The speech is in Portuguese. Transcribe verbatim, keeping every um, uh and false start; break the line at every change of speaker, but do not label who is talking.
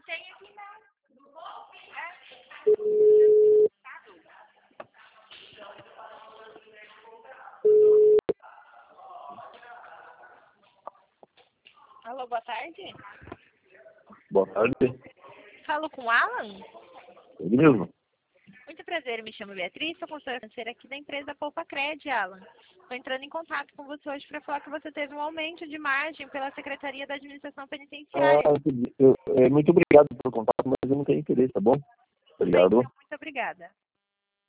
tem aqui não. Alô, boa tarde.
Boa tarde.
Falo com o Alan?
Ele mesmo.
Muito prazer, me chamo Beatriz, sou consultora financeira aqui da empresa Poupa Cred, Alan. Estou entrando em contato com você hoje para falar que você teve um aumento de margem pela Secretaria da Administração Penitenciária.
Ah, eu, eu, é, muito obrigado pelo contato, mas eu não tenho interesse, tá bom?
Tudo bem,
Obrigado.
então, muito obrigada.